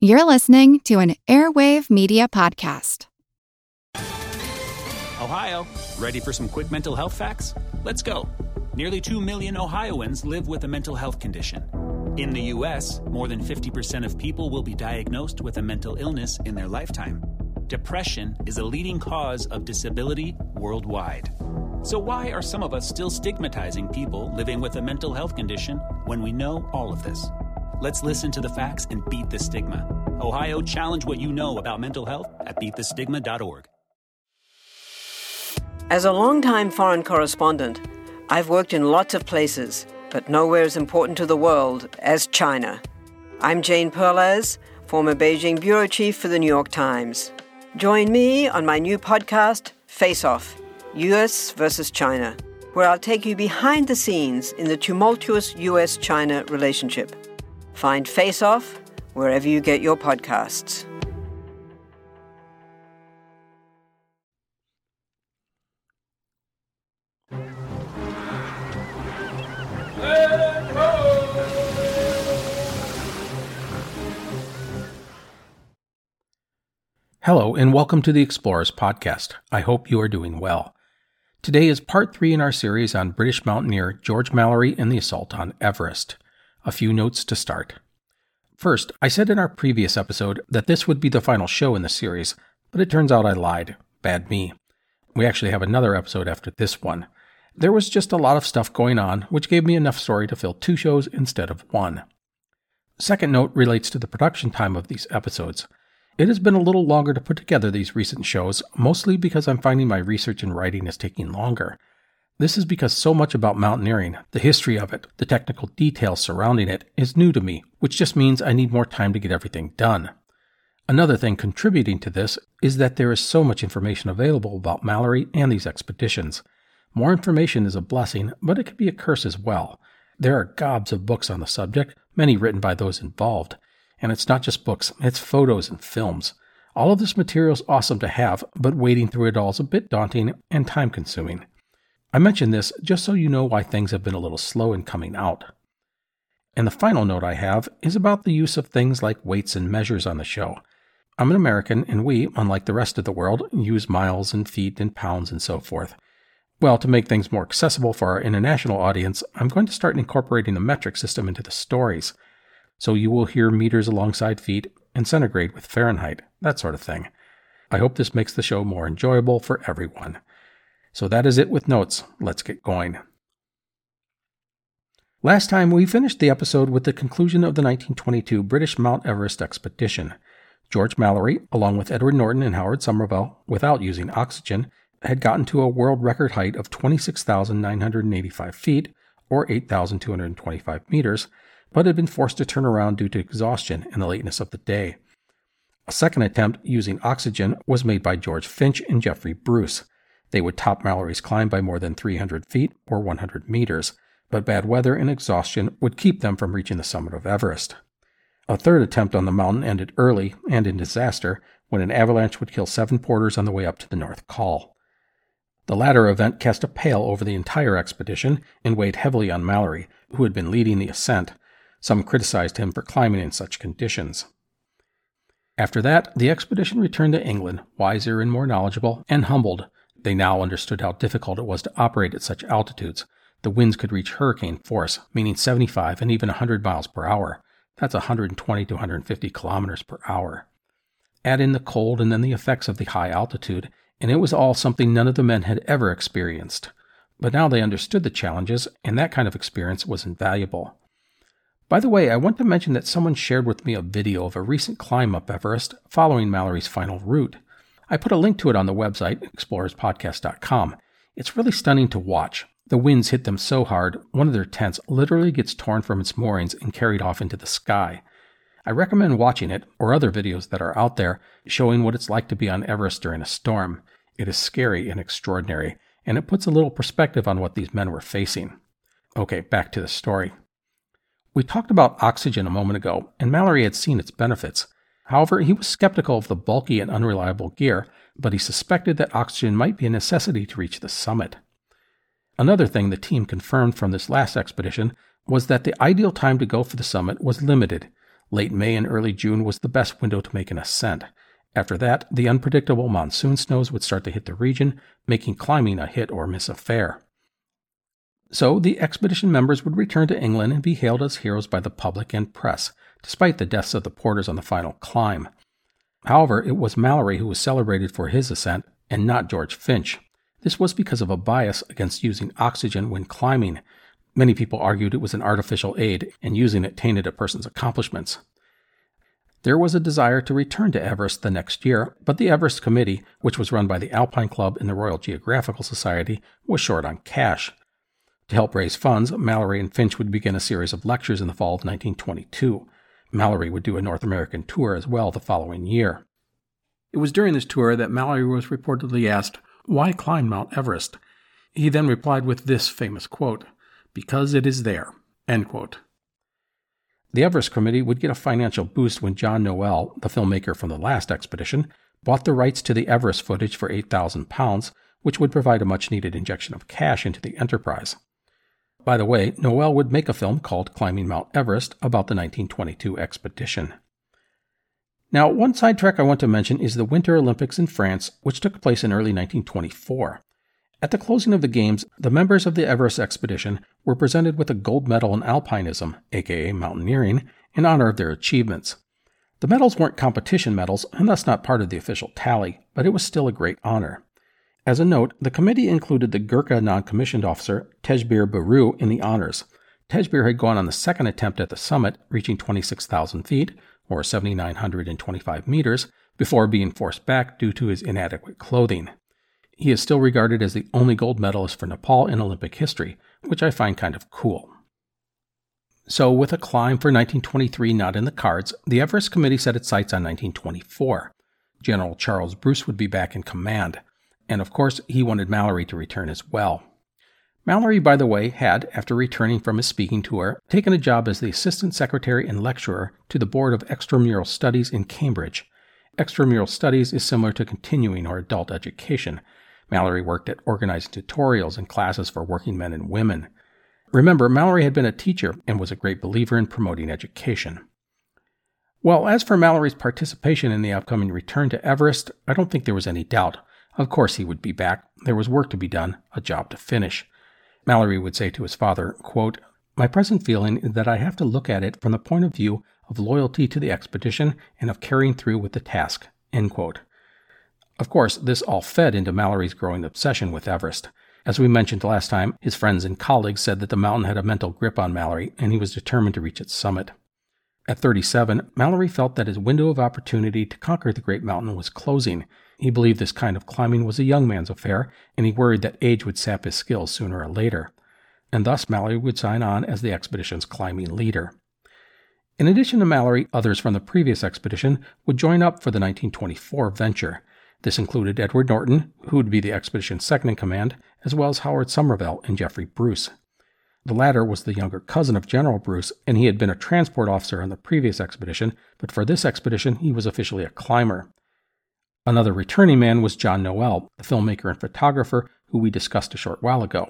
You're listening to an Airwave Media Podcast. Ohio, ready for some quick mental health facts? Let's go. Nearly 2 million Ohioans live with a mental health condition. In the U.S., more than 50% of people will be diagnosed with a mental illness in their lifetime. Depression is a leading cause of disability worldwide. So why are some of us still stigmatizing people living with a mental health condition when we know all of this? Let's listen to the facts and beat the stigma. Ohio, challenge what you know about mental health at beatthestigma.org. As a longtime foreign correspondent, I've worked in lots of places, but nowhere as important to the world as China. I'm Jane Perlez, former Beijing bureau chief for the New York Times. Join me on my new podcast, Face Off, U.S. versus China, where I'll take you behind the scenes in the tumultuous U.S.-China relationship. Find Face Off wherever you get your podcasts. Hello, and welcome to the Explorers Podcast. I hope you are doing well. Today is part 3 in our series on British mountaineer George Mallory and the assault on Everest. A few notes to start. First, I said in our previous episode that this would be the final show in the series, but it turns out I lied. Bad me. We actually have another episode after this one. There was just a lot of stuff going on, which gave me enough story to fill 2 shows instead of 1. Second note relates to the production time of these episodes. It has been a little longer to put together these recent shows, mostly because I'm finding my research and writing is taking longer. This is because so much about mountaineering, the history of it, the technical details surrounding it, is new to me, which just means I need more time to get everything done. Another thing contributing to this is that there is so much information available about Mallory and these expeditions. More information is a blessing, but it can be a curse as well. There are gobs of books on the subject, many written by those involved. And it's not just books, it's photos and films. All of this material is awesome to have, but wading through it all is a bit daunting and time-consuming. I mention this just so you know why things have been a little slow in coming out. And the final note I have is about the use of things like weights and measures on the show. I'm an American, and we, unlike the rest of the world, use miles and feet and pounds and so forth. Well, to make things more accessible for our international audience, I'm going to start incorporating the metric system into the stories. So you will hear meters alongside feet and centigrade with Fahrenheit, that sort of thing. I hope this makes the show more enjoyable for everyone. So that is it with notes. Let's get going. Last time we finished the episode with the conclusion of the 1922 British Mount Everest expedition. George Mallory, along with Edward Norton and Howard Somerville, without using oxygen, had gotten to a world record height of 26,985 feet, or 8,225 meters, but had been forced to turn around due to exhaustion and the lateness of the day. A second attempt using oxygen was made by George Finch and Jeffrey Bruce. They would top Mallory's climb by more than 300 feet, or 100 meters, but bad weather and exhaustion would keep them from reaching the summit of Everest. A third attempt on the mountain ended early and in disaster when an avalanche would kill 7 porters on the way up to the North Col. The latter event cast a pall over the entire expedition and weighed heavily on Mallory, who had been leading the ascent. Some criticized him for climbing in such conditions. After that, the expedition returned to England, wiser and more knowledgeable, and humbled. They now understood how difficult it was to operate at such altitudes. The winds could reach hurricane force, meaning 75 and even 100 miles per hour. That's 120 to 150 kilometers per hour. Add in the cold and then the effects of the high altitude, and it was all something none of the men had ever experienced. But now they understood the challenges, and that kind of experience was invaluable. By the way, I want to mention that someone shared with me a video of a recent climb up Everest following Mallory's final route. I put a link to it on the website, explorerspodcast.com. It's really stunning to watch. The winds hit them so hard, one of their tents literally gets torn from its moorings and carried off into the sky. I recommend watching it, or other videos that are out there, showing what it's like to be on Everest during a storm. It is scary and extraordinary, and it puts a little perspective on what these men were facing. Okay, back to the story. We talked about oxygen a moment ago, and Mallory had seen its benefits. However, he was skeptical of the bulky and unreliable gear, but he suspected that oxygen might be a necessity to reach the summit. Another thing the team confirmed from this last expedition was that the ideal time to go for the summit was limited. Late May and early June was the best window to make an ascent. After that, the unpredictable monsoon snows would start to hit the region, making climbing a hit or miss affair. So the expedition members would return to England and be hailed as heroes by the public and press, despite the deaths of the porters on the final climb. However, it was Mallory who was celebrated for his ascent, and not George Finch. This was because of a bias against using oxygen when climbing. Many people argued it was an artificial aid, and using it tainted a person's accomplishments. There was a desire to return to Everest the next year, but the Everest Committee, which was run by the Alpine Club and the Royal Geographical Society, was short on cash. To help raise funds, Mallory and Finch would begin a series of lectures in the fall of 1922. Mallory would do a North American tour as well the following year. It was during this tour that Mallory was reportedly asked, "Why climb Mount Everest?" He then replied with this famous quote, "Because it is there." End quote. The Everest Committee would get a financial boost when John Noel, the filmmaker from the last expedition, bought the rights to the Everest footage for £8,000, which would provide a much-needed injection of cash into the enterprise. By the way, Noel would make a film called Climbing Mount Everest about the 1922 expedition. Now, one sidetrack I want to mention is the Winter Olympics in France, which took place in early 1924. At the closing of the Games, the members of the Everest expedition were presented with a gold medal in alpinism, aka mountaineering, in honor of their achievements. The medals weren't competition medals, and thus not part of the official tally, but it was still a great honor. As a note, the committee included the Gurkha non-commissioned officer Tejbir Baru in the honors. Tejbir had gone on the second attempt at the summit, reaching 26,000 feet, or 7,925 meters, before being forced back due to his inadequate clothing. He is still regarded as the only gold medalist for Nepal in Olympic history, which I find kind of cool. So, with a climb for 1923 not in the cards, the Everest Committee set its sights on 1924. General Charles Bruce would be back in command, and of course, he wanted Mallory to return as well. Mallory, by the way, had, after returning from his speaking tour, taken a job as the Assistant Secretary and Lecturer to the Board of Extramural Studies in Cambridge. Extramural Studies is similar to continuing or adult education. Mallory worked at organizing tutorials and classes for working men and women. Remember, Mallory had been a teacher and was a great believer in promoting education. Well, as for Mallory's participation in the upcoming return to Everest, I don't think there was any doubt. Of course he would be back. There was work to be done, a job to finish. Mallory would say to his father, quote, "My present feeling is that I have to look at it from the point of view of loyalty to the expedition and of carrying through with the task." End quote. Of course, this all fed into Mallory's growing obsession with Everest. As we mentioned last time, his friends and colleagues said that the mountain had a mental grip on Mallory, and he was determined to reach its summit. At 37, Mallory felt that his window of opportunity to conquer the great mountain was closing. He believed this kind of climbing was a young man's affair, and he worried that age would sap his skills sooner or later. And thus Mallory would sign on as the expedition's climbing leader. In addition to Mallory, others from the previous expedition would join up for the 1924 venture. This included Edward Norton, who would be the expedition's second-in-command, as well as Howard Somervell and Jeffrey Bruce. The latter was the younger cousin of General Bruce, and he had been a transport officer on the previous expedition, but for this expedition he was officially a climber. Another returning man was John Noel, the filmmaker and photographer who we discussed a short while ago.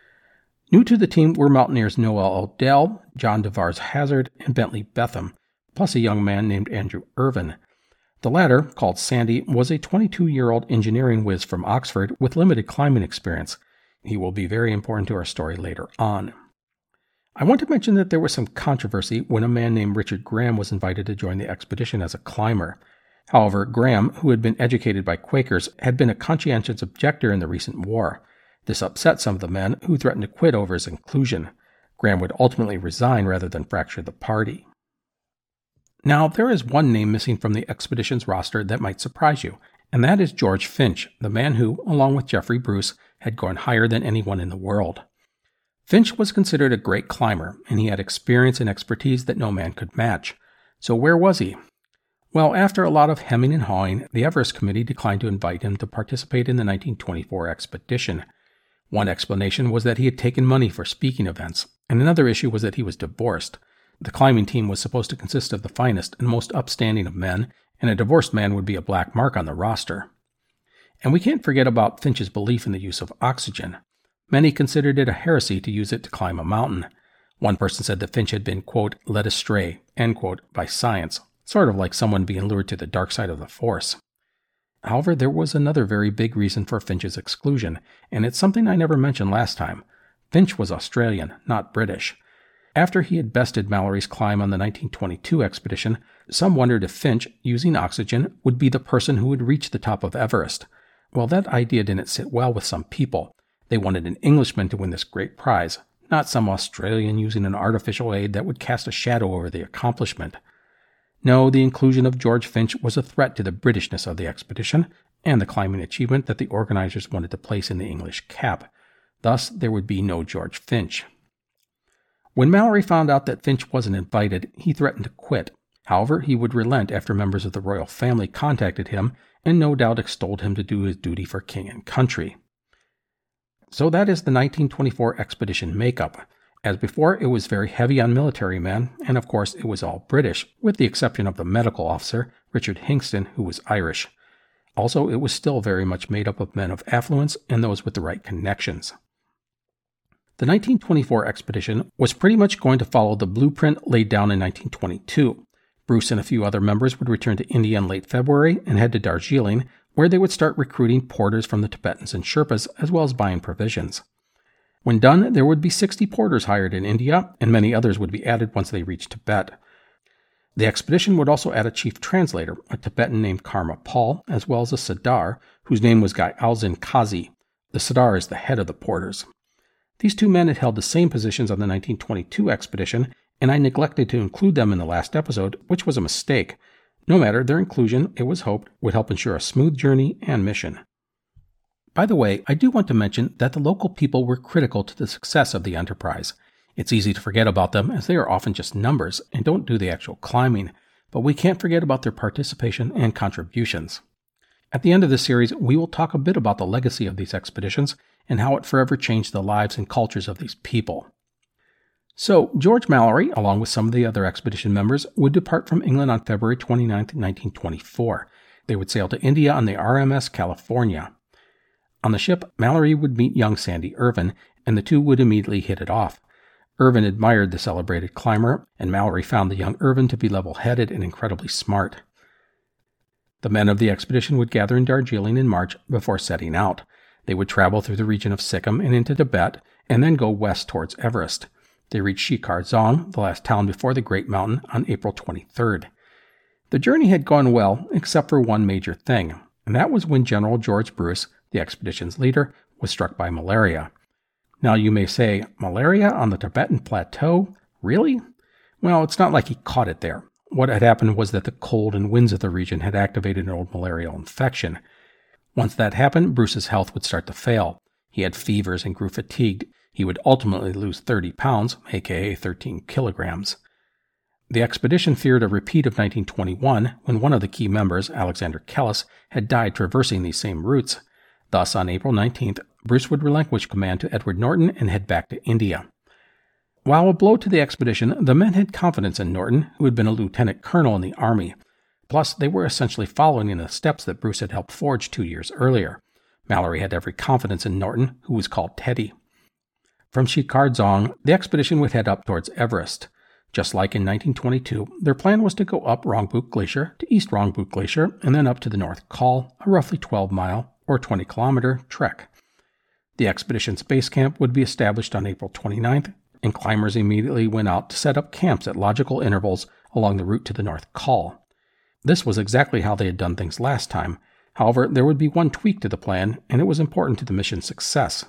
New to the team were mountaineers Noel Odell, John DeVars Hazard, and Bentley Betham, plus a young man named Andrew Irvin. The latter, called Sandy, was a 22-year-old engineering whiz from Oxford with limited climbing experience. He will be very important to our story later on. I want to mention that there was some controversy when a man named Richard Graham was invited to join the expedition as a climber. However, Graham, who had been educated by Quakers, had been a conscientious objector in the recent war. This upset some of the men, who threatened to quit over his inclusion. Graham would ultimately resign rather than fracture the party. Now, there is one name missing from the expedition's roster that might surprise you, and that is George Finch, the man who, along with Jeffrey Bruce, had gone higher than anyone in the world. Finch was considered a great climber, and he had experience and expertise that no man could match. So where was he? Well, after a lot of hemming and hawing, the Everest Committee declined to invite him to participate in the 1924 expedition. One explanation was that he had taken money for speaking events, and another issue was that he was divorced. The climbing team was supposed to consist of the finest and most upstanding of men, and a divorced man would be a black mark on the roster. And we can't forget about Finch's belief in the use of oxygen. Many considered it a heresy to use it to climb a mountain. One person said that Finch had been, quote, led astray, end quote, by science, sort of like someone being lured to the dark side of the Force. However, there was another very big reason for Finch's exclusion, and it's something I never mentioned last time. Finch was Australian, not British. After he had bested Mallory's climb on the 1922 expedition, some wondered if Finch, using oxygen, would be the person who would reach the top of Everest. Well, that idea didn't sit well with some people. They wanted an Englishman to win this great prize, not some Australian using an artificial aid that would cast a shadow over the accomplishment. No, the inclusion of George Finch was a threat to the Britishness of the expedition and the climbing achievement that the organizers wanted to place in the English cap. Thus, there would be no George Finch. When Mallory found out that Finch wasn't invited, he threatened to quit. However, he would relent after members of the royal family contacted him and no doubt extolled him to do his duty for king and country. So that is the 1924 expedition makeup. As before, it was very heavy on military men, and of course it was all British, with the exception of the medical officer, Richard Hingston, who was Irish. Also, it was still very much made up of men of affluence and those with the right connections. The 1924 expedition was pretty much going to follow the blueprint laid down in 1922. Bruce and a few other members would return to India in late February and head to Darjeeling, where they would start recruiting porters from the Tibetans and Sherpas, as well as buying provisions. When done, there would be 60 porters hired in India, and many others would be added once they reached Tibet. The expedition would also add a chief translator, a Tibetan named Karma Paul, as well as a Siddhar, whose name was Gai Alzin Kazi. The Siddhar is the head of the porters. These two men had held the same positions on the 1922 expedition, and I neglected to include them in the last episode, which was a mistake. No matter, their inclusion, it was hoped, would help ensure a smooth journey and mission. By the way, I do want to mention that the local people were critical to the success of the enterprise. It's easy to forget about them as they are often just numbers and don't do the actual climbing, but we can't forget about their participation and contributions. At the end of this series, we will talk a bit about the legacy of these expeditions and how it forever changed the lives and cultures of these people. So, George Mallory, along with some of the other expedition members, would depart from England on February 29, 1924. They would sail to India on the RMS California. On the ship, Mallory would meet young Sandy Irvine, and the two would immediately hit it off. Irvine admired the celebrated climber, and Mallory found the young Irvine to be level-headed and incredibly smart. The men of the expedition would gather in Darjeeling in March before setting out. They would travel through the region of Sikkim and into Tibet, and then go west towards Everest. They reached Shikhar Zong, the last town before the Great Mountain, on April 23rd. The journey had gone well, except for one major thing, and that was when General George Bruce, the expedition's leader, was struck by malaria. Now you may say, malaria on the Tibetan Plateau? Really? Well, it's not like he caught it there. What had happened was that the cold and winds of the region had activated an old malarial infection. Once that happened, Bruce's health would start to fail. He had fevers and grew fatigued. He would ultimately lose 30 pounds, aka 13 kilograms. The expedition feared a repeat of 1921, when one of the key members, Alexander Kellis, had died traversing these same routes. Thus, on April 19th, Bruce would relinquish command to Edward Norton and head back to India. While a blow to the expedition, the men had confidence in Norton, who had been a lieutenant colonel in the Army. Plus, they were essentially following in the steps that Bruce had helped forge 2 years earlier. Mallory had every confidence in Norton, who was called Teddy. From Shikhar Zong, the expedition would head up towards Everest. Just like in 1922, their plan was to go up Rongbuk Glacier to East Rongbuk Glacier and then up to the North Col, a roughly 12-mile or 20-kilometer trek. The expedition's base camp would be established on April 29th, and climbers immediately went out to set up camps at logical intervals along the route to the North Col. This was exactly how they had done things last time. However, there would be one tweak to the plan, and it was important to the mission's success.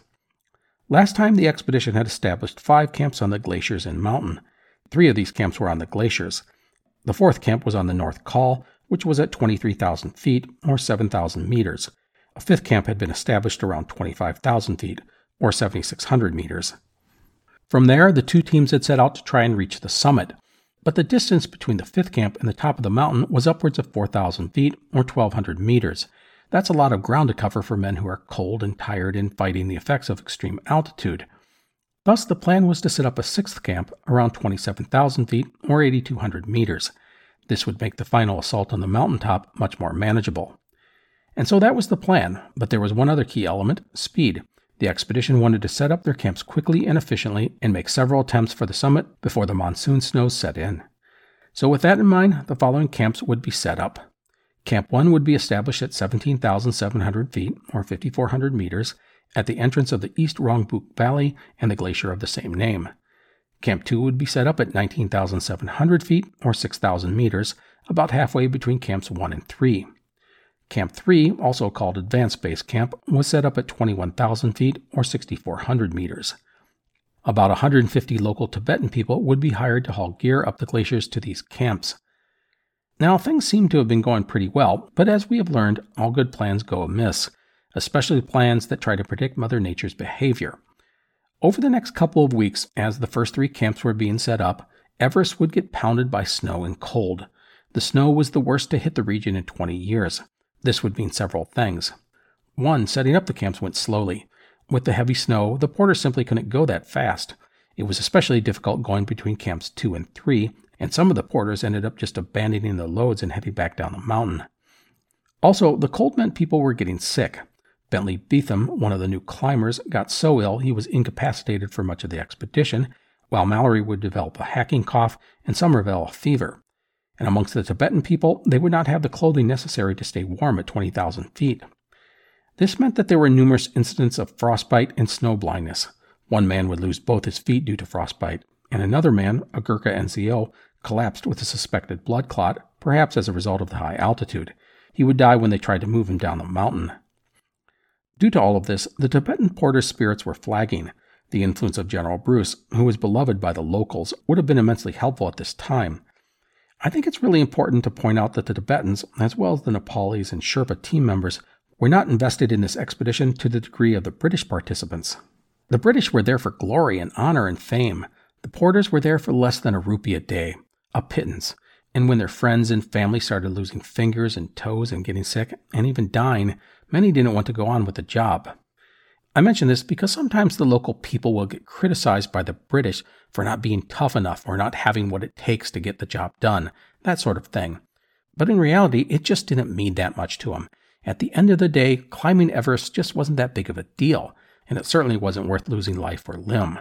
Last time, the expedition had established 5 camps on the glaciers and mountain. 3 of these camps were on the glaciers. The 4th camp was on the North Col, which was at 23,000 feet, or 7,000 meters. A 5th camp had been established around 25,000 feet, or 7,600 meters. From there, the 2 teams had set out to try and reach the summit, but the distance between the 5th camp and the top of the mountain was upwards of 4,000 feet, or 1,200 meters. That's a lot of ground to cover for men who are cold and tired in fighting the effects of extreme altitude. Thus, the plan was to set up a 6th camp around 27,000 feet, or 8,200 meters. This would make the final assault on the mountaintop much more manageable. And so that was the plan, but there was one other key element, speed. The expedition wanted to set up their camps quickly and efficiently and make several attempts for the summit before the monsoon snows set in. So with that in mind, the following camps would be set up. Camp 1 would be established at 17,700 feet, or 5,400 meters, at the entrance of the East Rongbuk Valley and the glacier of the same name. Camp 2 would be set up at 19,700 feet, or 6,000 meters, about halfway between Camps 1 and 3. Camp 3, also called Advanced Base Camp, was set up at 21,000 feet, or 6,400 meters. About 150 local Tibetan people would be hired to haul gear up the glaciers to these camps. Now, things seem to have been going pretty well, but as we have learned, all good plans go amiss, especially plans that try to predict Mother Nature's behavior. Over the next couple of weeks, as the first 3 camps were being set up, Everest would get pounded by snow and cold. The snow was the worst to hit the region in 20 years. This would mean several things. 1, setting up the camps went slowly. With the heavy snow, the porters simply couldn't go that fast. It was especially difficult going between camps 2 and 3, and some of the porters ended up just abandoning their loads and heading back down the mountain. Also, the cold meant people were getting sick. Bentley Beetham, one of the new climbers, got so ill he was incapacitated for much of the expedition, while Mallory would develop a hacking cough and Somerville a fever. And amongst the Tibetan people, they would not have the clothing necessary to stay warm at 20,000 feet. This meant that there were numerous incidents of frostbite and snow blindness. One man would lose both his feet due to frostbite, and another man, a Gurkha NCO, collapsed with a suspected blood clot, perhaps as a result of the high altitude. He would die when they tried to move him down the mountain. Due to all of this, the Tibetan porters' spirits were flagging. The influence of General Bruce, who was beloved by the locals, would have been immensely helpful at this time. I think it's really important to point out that the Tibetans, as well as the Nepalis and Sherpa team members, were not invested in this expedition to the degree of the British participants. The British were there for glory and honor and fame. The porters were there for less than a rupee a day, a pittance, and when their friends and family started losing fingers and toes and getting sick, and even dying, many didn't want to go on with the job. I mention this because sometimes the local people will get criticized by the British for not being tough enough or not having what it takes to get the job done, that sort of thing. But in reality, it just didn't mean that much to them. At the end of the day, climbing Everest just wasn't that big of a deal, and it certainly wasn't worth losing life or limb.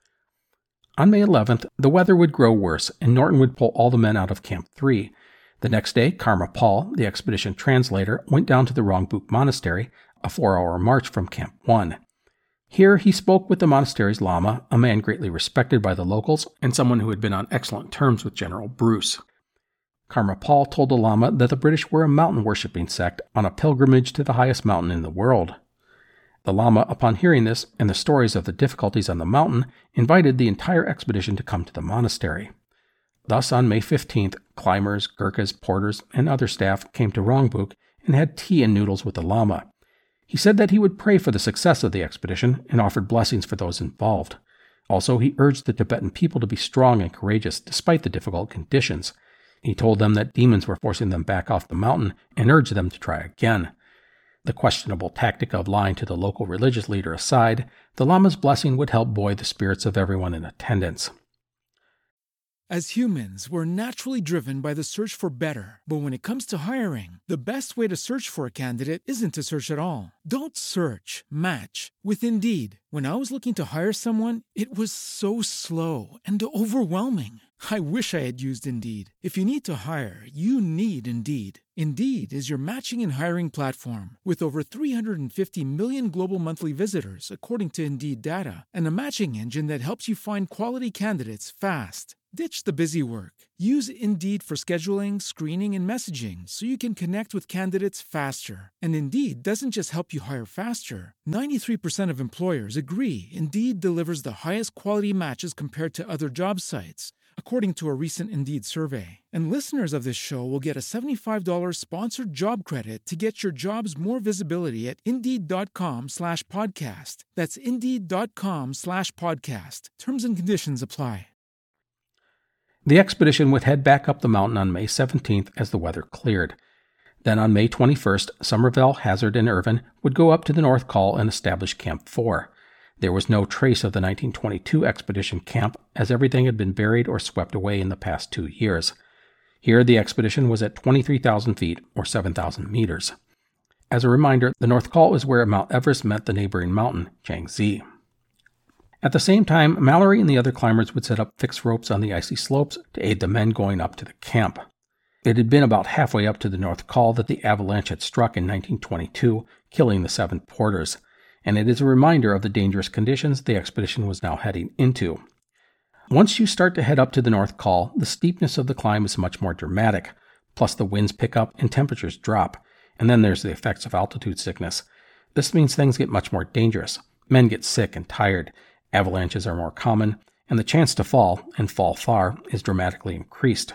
On May 11th, the weather would grow worse, and Norton would pull all the men out of Camp 3. The next day, Karma Paul, the expedition translator, went down to the Rongbuk Monastery, a 4-hour march from Camp 1. Here he spoke with the monastery's lama, a man greatly respected by the locals and someone who had been on excellent terms with General Bruce. Karma Paul told the lama that the British were a mountain-worshipping sect on a pilgrimage to the highest mountain in the world. The lama, upon hearing this and the stories of the difficulties on the mountain, invited the entire expedition to come to the monastery. Thus, on May 15th, climbers, Gurkhas, porters, and other staff came to Rongbuk and had tea and noodles with the lama. He said that he would pray for the success of the expedition and offered blessings for those involved. Also, he urged the Tibetan people to be strong and courageous despite the difficult conditions. He told them that demons were forcing them back off the mountain and urged them to try again. The questionable tactic of lying to the local religious leader aside, the lama's blessing would help buoy the spirits of everyone in attendance. As humans, we're naturally driven by the search for better. But when it comes to hiring, the best way to search for a candidate isn't to search at all. Don't search, match with Indeed. When I was looking to hire someone, it was so slow and overwhelming. I wish I had used Indeed. If you need to hire, you need Indeed. Indeed is your matching and hiring platform with over 350 million global monthly visitors, according to Indeed data, and a matching engine that helps you find quality candidates fast. Ditch the busy work. Use Indeed for scheduling, screening, and messaging so you can connect with candidates faster. And Indeed doesn't just help you hire faster. 93% of employers agree Indeed delivers the highest quality matches compared to other job sites, according to a recent Indeed survey. And listeners of this show will get a $75 sponsored job credit to get your jobs more visibility at Indeed.com/podcast. That's Indeed.com/podcast. Terms and conditions apply. The expedition would head back up the mountain on May 17th as the weather cleared. Then on May 21st, Somerville, Hazard, and Irvin would go up to the North Col and establish Camp 4. There was no trace of the 1922 expedition camp, as everything had been buried or swept away in the past 2 years. Here the expedition was at 23,000 feet, or 7,000 meters. As a reminder, the North Col is where Mount Everest met the neighboring mountain, Changxi. At the same time, Mallory and the other climbers would set up fixed ropes on the icy slopes to aid the men going up to the camp. It had been about halfway up to the North Col that the avalanche had struck in 1922, killing the 7 porters, and it is a reminder of the dangerous conditions the expedition was now heading into. Once you start to head up to the North Col, the steepness of the climb is much more dramatic, plus the winds pick up and temperatures drop, and then there's the effects of altitude sickness. This means things get much more dangerous. Men get sick and tired, avalanches are more common, and the chance to fall, and fall far, is dramatically increased.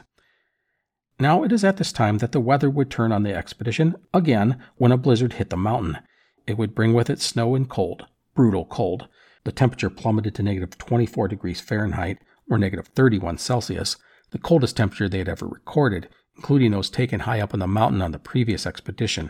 Now it is at this time that the weather would turn on the expedition again when a blizzard hit the mountain. It would bring with it snow and cold, brutal cold. The temperature plummeted to negative 24 degrees Fahrenheit, or negative 31 Celsius, the coldest temperature they had ever recorded, including those taken high up on the mountain on the previous expedition.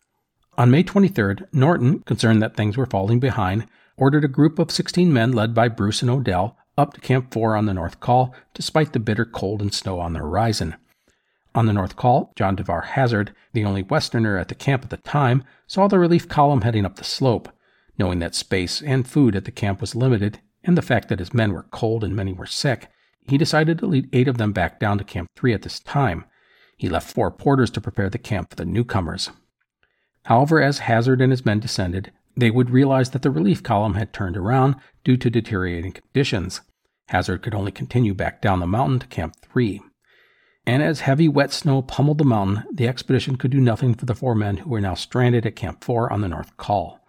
On May 23rd, Norton, concerned that things were falling behind, ordered a group of 16 men led by Bruce and Odell up to Camp 4 on the North Col, despite the bitter cold and snow on the horizon. On the North Col, John DeVar Hazard, the only Westerner at the camp at the time, saw the relief column heading up the slope. Knowing that space and food at the camp was limited, and the fact that his men were cold and many were sick, he decided to lead 8 of them back down to Camp 3 at this time. He left 4 porters to prepare the camp for the newcomers. However, as Hazard and his men descended, they would realize that the relief column had turned around due to deteriorating conditions. Hazard could only continue back down the mountain to Camp 3. And as heavy wet snow pummeled the mountain, the expedition could do nothing for the 4 men who were now stranded at Camp 4 on the North Col.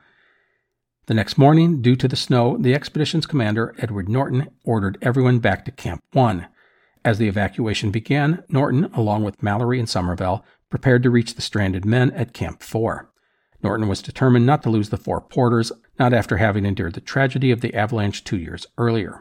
The next morning, due to the snow, the expedition's commander, Edward Norton, ordered everyone back to Camp 1. As the evacuation began, Norton, along with Mallory and Somervell, prepared to reach the stranded men at Camp 4. Norton was determined not to lose the 4 porters, not after having endured the tragedy of the avalanche 2 years earlier.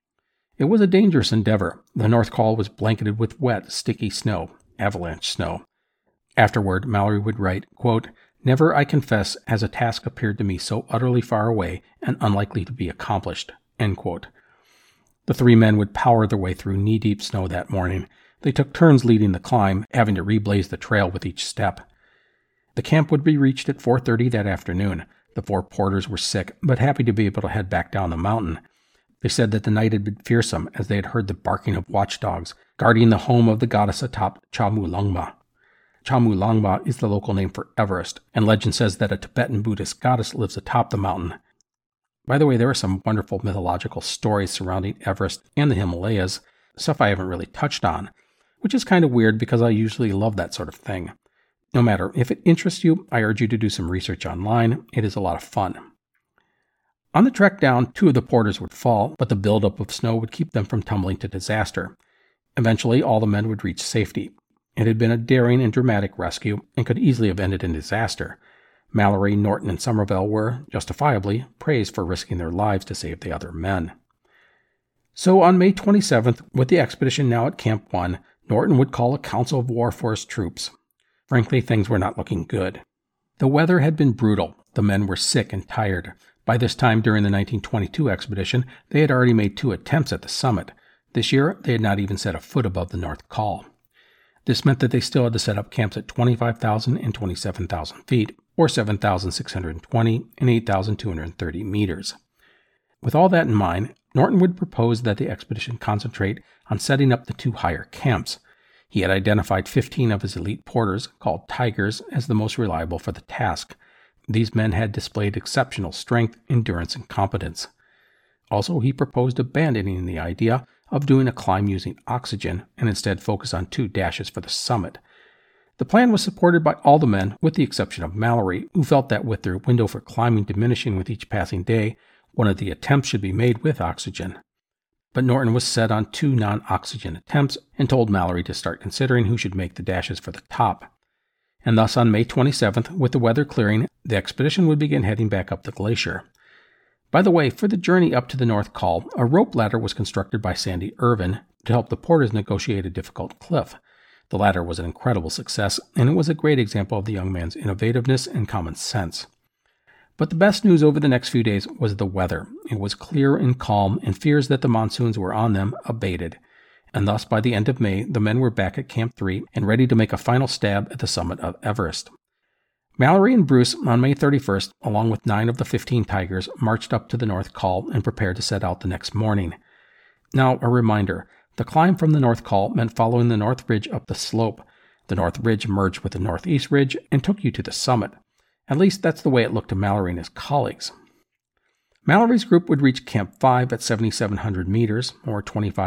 It was a dangerous endeavor. The North Col was blanketed with wet, sticky snow, avalanche snow. Afterward, Mallory would write, quote, "Never, I confess, has a task appeared to me so utterly far away and unlikely to be accomplished." End quote. The 3 men would power their way through knee-deep snow that morning. They took turns leading the climb, having to reblaze the trail with each step. The camp would be reached at 4:30 that afternoon. The 4 porters were sick, but happy to be able to head back down the mountain. They said that the night had been fearsome, as they had heard the barking of watchdogs, guarding the home of the goddess atop Chomolungma. Chomolungma is the local name for Everest, and legend says that a Tibetan Buddhist goddess lives atop the mountain. By the way, there are some wonderful mythological stories surrounding Everest and the Himalayas, stuff I haven't really touched on, which is kind of weird because I usually love that sort of thing. No matter if it interests you, I urge you to do some research online. It is a lot of fun. On the trek down, 2 of the porters would fall, but the buildup of snow would keep them from tumbling to disaster. Eventually, all the men would reach safety. It had been a daring and dramatic rescue, and could easily have ended in disaster. Mallory, Norton, and Somervell were, justifiably, praised for risking their lives to save the other men. So on May 27th, with the expedition now at Camp 1, Norton would call a council of war for his troops. Frankly, things were not looking good. The weather had been brutal. The men were sick and tired. By this time during the 1922 expedition, they had already made 2 attempts at the summit. This year, they had not even set a foot above the North Col. This meant that they still had to set up camps at 25,000 and 27,000 feet, or 7,620 and 8,230 meters. With all that in mind, Norton would propose that the expedition concentrate on setting up the 2 higher camps. He had identified 15 of his elite porters, called Tigers, as the most reliable for the task. These men had displayed exceptional strength, endurance, and competence. Also, he proposed abandoning the idea of doing a climb using oxygen and instead focus on 2 dashes for the summit. The plan was supported by all the men, with the exception of Mallory, who felt that with their window for climbing diminishing with each passing day, one of the attempts should be made with oxygen. But Norton was set on 2 non-oxygen attempts and told Mallory to start considering who should make the dashes for the top. And thus on May 27th, with the weather clearing, the expedition would begin heading back up the glacier. By the way, for the journey up to the North Col, a rope ladder was constructed by Sandy Irvin to help the porters negotiate a difficult cliff. The ladder was an incredible success, and it was a great example of the young man's innovativeness and common sense. But the best news over the next few days was the weather. It was clear and calm, and fears that the monsoons were on them abated. And thus, by the end of May, the men were back at Camp 3 and ready to make a final stab at the summit of Everest. Mallory and Bruce, on May 31st, along with 9 of the 15 tigers, marched up to the North Col and prepared to set out the next morning. Now, a reminder, the climb from the North Col meant following the North Ridge up the slope. The North Ridge merged with the Northeast Ridge and took you to the summit. At least that's the way it looked to Mallory and his colleagues. Mallory's group would reach Camp 5 at 7,700 meters, or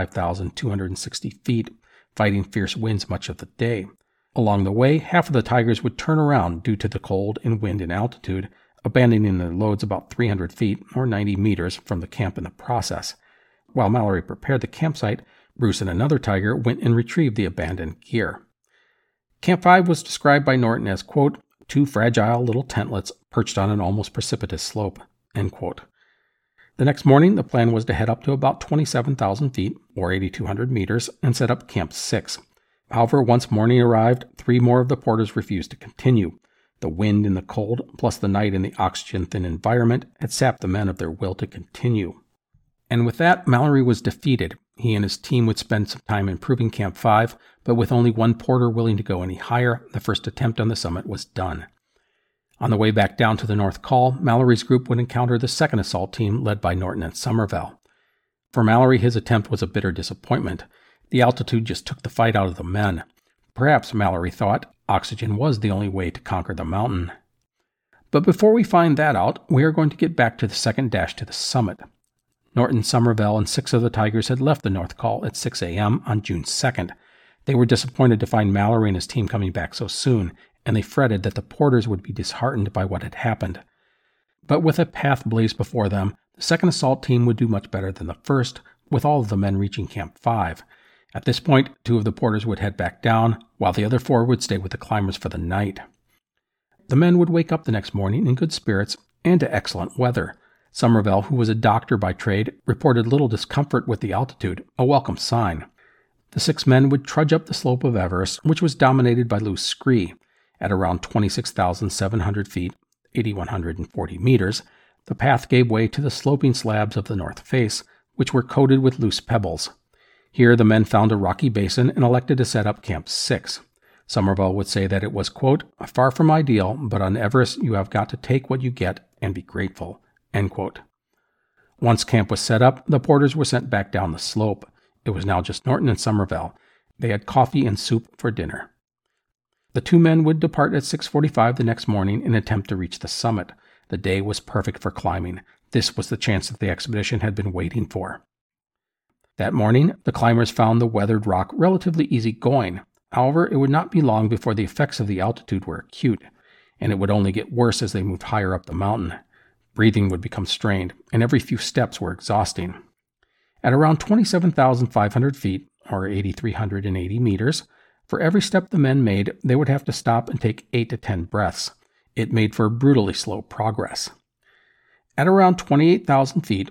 25,260 feet, fighting fierce winds much of the day. Along the way, half of the tigers would turn around due to the cold and wind and altitude, abandoning their loads about 300 feet, or 90 meters, from the camp in the process. While Mallory prepared the campsite, Bruce and another tiger went and retrieved the abandoned gear. Camp 5 was described by Norton as, quote, 2 fragile little tentlets perched on an almost precipitous slope, end quote. The next morning, the plan was to head up to about 27,000 feet, or 8,200 meters, and set up Camp 6. However, once morning arrived, 3 more of the porters refused to continue. The wind and the cold, plus the night in the oxygen-thin environment, had sapped the men of their will to continue. And with that, Mallory was defeated. He and his team would spend some time improving Camp 5, but with only 1 porter willing to go any higher, the first attempt on the summit was done. On the way back down to the North Col, Mallory's group would encounter the second assault team led by Norton and Somervell. For Mallory, his attempt was a bitter disappointment. The altitude just took the fight out of the men. Perhaps, Mallory thought, oxygen was the only way to conquer the mountain. But before we find that out, we are going to get back to the second dash to the summit. Norton, Somervell, and 6 of the tigers had left the North Col at 6 a.m. on June 2nd. They were disappointed to find Mallory and his team coming back so soon, and they fretted that the porters would be disheartened by what had happened. But with a path blazed before them, the second assault team would do much better than the first, with all of the men reaching Camp 5. At this point, 2 of the porters would head back down, while the other 4 would stay with the climbers for the night. The men would wake up the next morning in good spirits and to excellent weather. Somervell, who was a doctor by trade, reported little discomfort with the altitude, a welcome sign. The 6 men would trudge up the slope of Everest, which was dominated by loose scree. At around 26,700 feet, 8,140 meters, the path gave way to the sloping slabs of the north face, which were coated with loose pebbles. Here the men found a rocky basin and elected to set up Camp 6. Somervell would say that it was, quote, far from ideal, but on Everest you have got to take what you get and be grateful, end quote. Once camp was set up, the porters were sent back down the slope. It was now just Norton and Somervell. They had coffee and soup for dinner. The 2 men would depart at 6:45 the next morning and attempt to reach the summit. The day was perfect for climbing. This was the chance that the expedition had been waiting for. That morning, the climbers found the weathered rock relatively easy going. However, it would not be long before the effects of the altitude were acute, and it would only get worse as they moved higher up the mountain. Breathing would become strained, and every few steps were exhausting. At around 27,500 feet, or 8,380 meters, for every step the men made, they would have to stop and take 8 to 10 breaths. It made for brutally slow progress. At around 28,000 feet,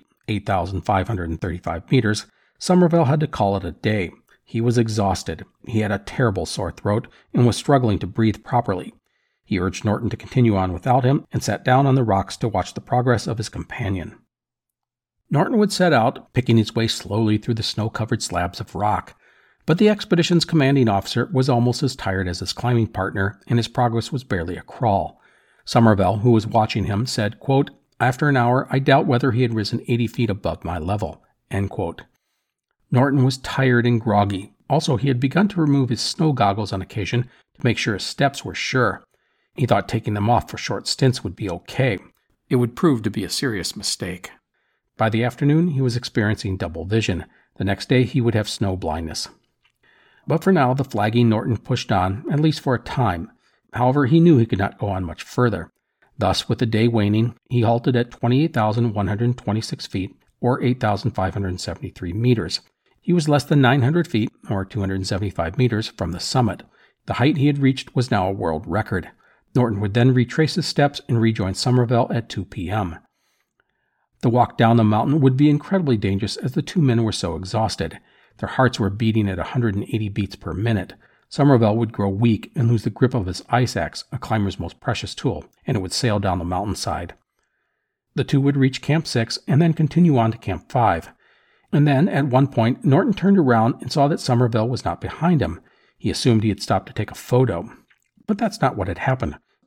8,535 meters, Somervell had to call it a day. He was exhausted. He had a terrible sore throat and was struggling to breathe properly. He urged Norton to continue on without him and sat down on the rocks to watch the progress of his companion. Norton would set out, picking his way slowly through the snow-covered slabs of rock. But the expedition's commanding officer was almost as tired as his climbing partner, and his progress was barely a crawl. Somervell, who was watching him, said, quote, after an hour, I doubt whether he had risen 80 feet above my level, end quote. Norton was tired and groggy. Also, he had begun to remove his snow goggles on occasion to make sure his steps were sure. He thought taking them off for short stints would be okay. It would prove to be a serious mistake. By the afternoon, he was experiencing double vision. The next day, he would have snow blindness. But for now, the flagging Norton pushed on, at least for a time. However, he knew he could not go on much further. Thus, with the day waning, he halted at 28,126 feet, or 8,573 meters. He was less than 900 feet, or 275 meters, from the summit. The height he had reached was now a world record. Norton would then retrace his steps and rejoin Somervell at 2 p.m. The walk down the mountain would be incredibly dangerous as the 2 men were so exhausted. Their hearts were beating at 180 beats per minute. Somervell would grow weak and lose the grip of his ice axe, a climber's most precious tool, and it would sail down the mountainside. The 2 would reach Camp 6 and then continue on to Camp 5. And then, at one point, Norton turned around and saw that Somervell was not behind him. He assumed he had stopped to take a photo. But that's not what had happened.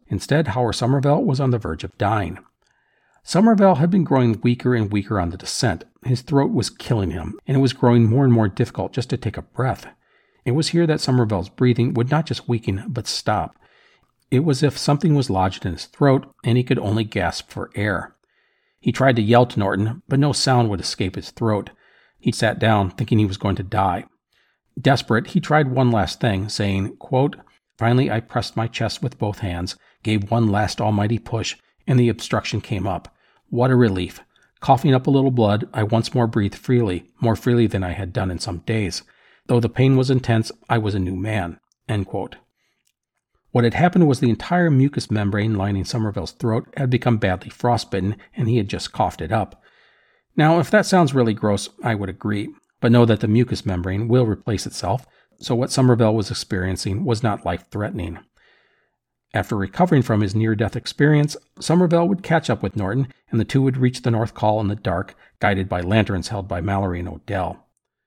Instead, Howard Somervell was on the verge of dying. Somervell had been growing weaker and weaker on the descent. His throat was killing him, and it was growing more and more difficult just to take a breath. It was here that Somervell's breathing would not just weaken, but stop. It was as if something was lodged in his throat, and he could only gasp for air. He tried to yell to Norton, but no sound would escape his throat. He sat down, thinking he was going to die. Desperate, he tried one last thing, saying, quote, "Finally, I pressed my chest with both hands, gave one last almighty push, and the obstruction came up. What a relief. Coughing up a little blood, I once more breathed freely, more freely than I had done in some days. Though the pain was intense, I was a new man." End quote. What had happened was the entire mucous membrane lining Somervell's throat had become badly frostbitten, and he had just coughed it up. Now, if that sounds really gross, I would agree, but know that the mucous membrane will replace itself, so what Somervell was experiencing was not life-threatening. After recovering from his near-death experience, Somervell would catch up with Norton, and the two would reach the North Col in the dark, guided by lanterns held by Mallory and Odell.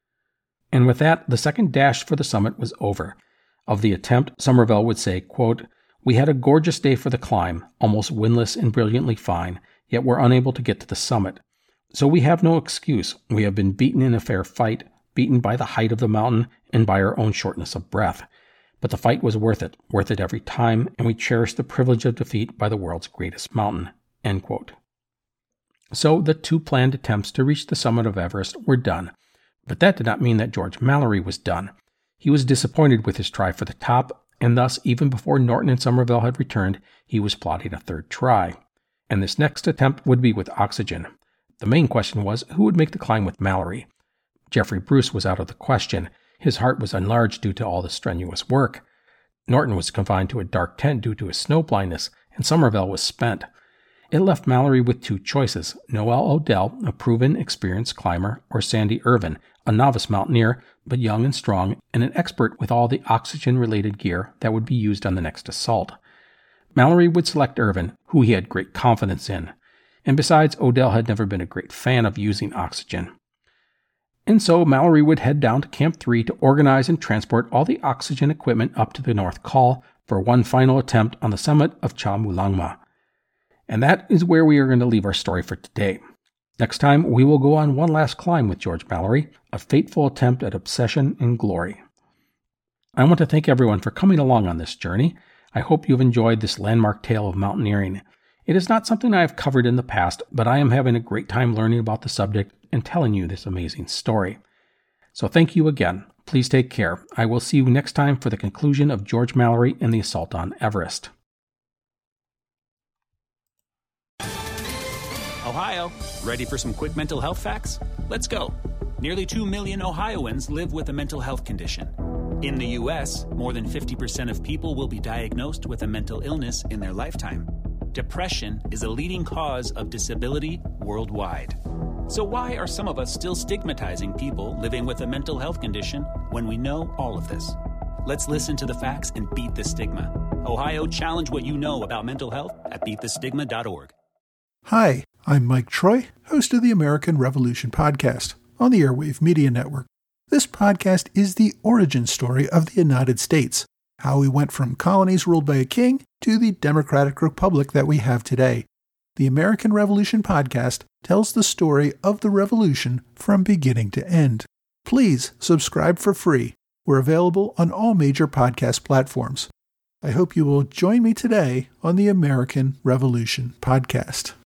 And with that, the second dash for the summit was over. Of the attempt, Somervell would say, quote, "We had a gorgeous day for the climb, almost windless and brilliantly fine, yet were unable to get to the summit. So we have no excuse. We have been beaten in a fair fight, beaten by the height of the mountain and by our own shortness of breath. But the fight was worth it every time, and we cherish the privilege of defeat by the world's greatest mountain." End quote. So the two planned attempts to reach the summit of Everest were done. But that did not mean that George Mallory was done. He was disappointed with his try for the top, and thus, even before Norton and Somervell had returned, he was plotting a third try. And this next attempt would be with oxygen. The main question was, who would make the climb with Mallory? Jeffrey Bruce was out of the question. His heart was enlarged due to all the strenuous work. Norton was confined to a dark tent due to his snow blindness, and Somervell was spent. It left Mallory with two choices: Noel Odell, a proven, experienced climber, or Sandy Irvin, a novice mountaineer, but young and strong, and an expert with all the oxygen-related gear that would be used on the next assault. Mallory would select Irvin, who he had great confidence in. And besides, Odell had never been a great fan of using oxygen. And so Mallory would head down to Camp 3 to organize and transport all the oxygen equipment up to the North Col for one final attempt on the summit of Chomolungma. And that is where we are going to leave our story for today. Next time, we will go on one last climb with George Mallory, a fateful attempt at obsession and glory. I want to thank everyone for coming along on this journey. I hope you've enjoyed this landmark tale of mountaineering. It is not something I have covered in the past, but I am having a great time learning about the subject and telling you this amazing story. So thank you again. Please take care. I will see you next time for the conclusion of George Mallory and the assault on Everest. Ohio, ready for some quick mental health facts? Let's go. Nearly 2 million Ohioans live with a mental health condition. In the U.S., more than 50% of people will be diagnosed with a mental illness in their lifetime. Depression is a leading cause of disability worldwide. So why are some of us still stigmatizing people living with a mental health condition when we know all of this? Let's listen to the facts and beat the stigma. Ohio, challenge what you know about mental health at beatthestigma.org. Hi, I'm Mike Troy, host of the American Revolution podcast on the Airwave Media Network. This podcast is the origin story of the United States, how we went from colonies ruled by a king to the democratic republic that we have today. The American Revolution podcast tells the story of the revolution from beginning to end. Please subscribe for free. We're available on all major podcast platforms. I hope you will join me today on the American Revolution podcast.